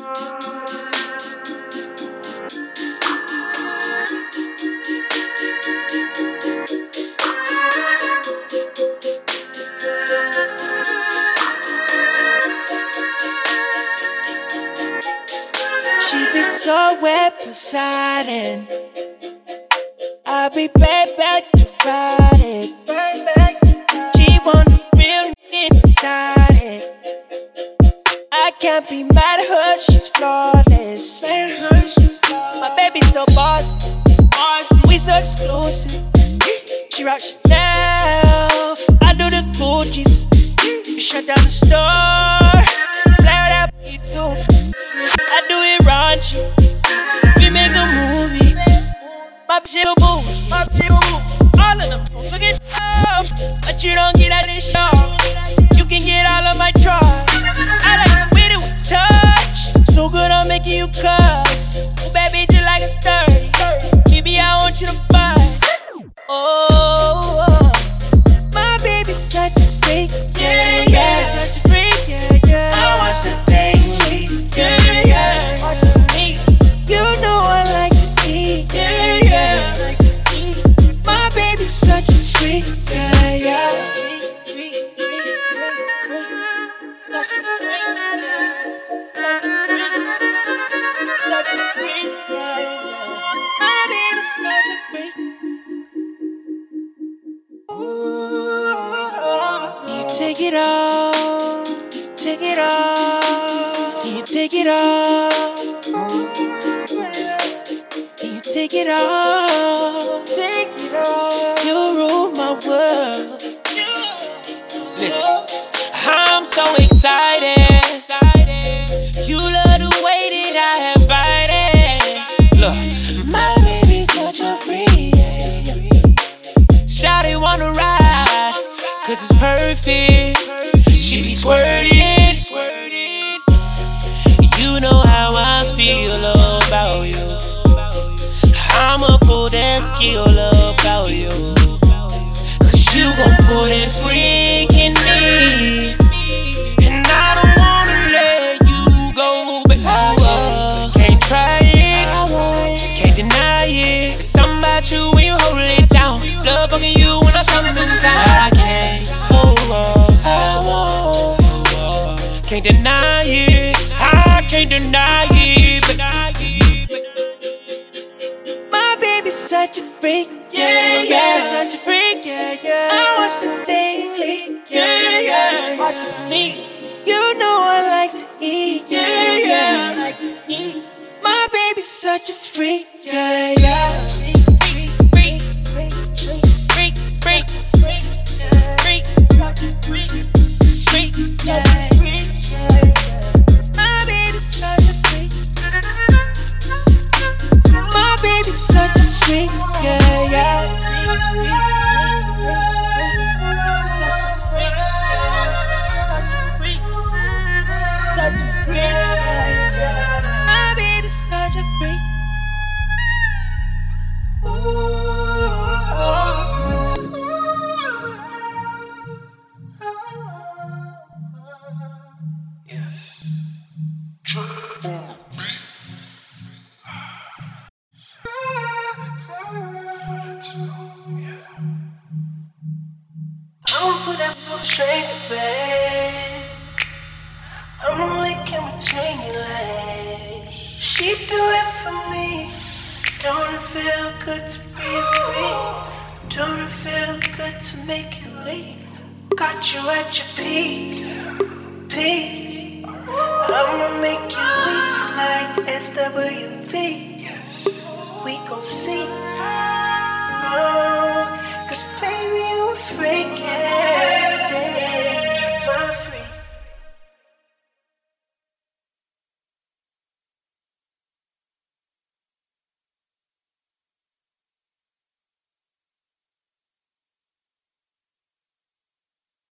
She be so wet beside it. I'll be right back to ride it. She want a real nigga inside it. I can't be mad at her, she's flawless. My baby's so bossy, we so exclusive. She rock Chanel, I do the Gucci's. We shut down the store, play that beat too. I do it raunchy, we make a movie. My shit will boost, all of them so get up. But you don't get out this show, you can get all of my trust. I like the way that we touch, so good I'm making you cuss. Baby, just like a 30, baby, I want you to bust. Oh, my baby's such a freak, yeah, such a freak, yeah. I watch the daily, yeah. You know I like to eat, yeah. My baby's such a freak, yeah. My baby's such a freak. You take it all, take it all. You take it all. You take it all, take it all. You rule my world. Listen, I'm so excited. You love the way that I have bited. Look, my baby's such a freak. Shawty wanna ride, cause it's perfect. She be squirting. You know how I feel about you. I'ma pull that skill about you. Cause you gon' put that freak in me. And I don't wanna let you go, but can't try it, can't deny it. There's something about you when you hold it down. Love fucking you when I come in town. I can't hold on, I won't. Can't deny it, I can't deny it, but my baby's such a freak, yeah. Such a freak, yeah. I watch the daily, yeah. Watch the need. You know I like to eat, yeah. I like to eat. My baby's such a freak, yeah. Freak, yeah. My baby's such a freak. My baby's such a freak, yeah. Such a freak, yeah. My baby's such a freak. Yes. I'ma put that foot straight to bed. I'm only in between your legs. She do it for me. Don't it feel good to be free? Don't it feel good to make it lead? Got you at your peak. I'ma make you weak like SWV. We gon' see. Oh, cause baby you a freak, yeah.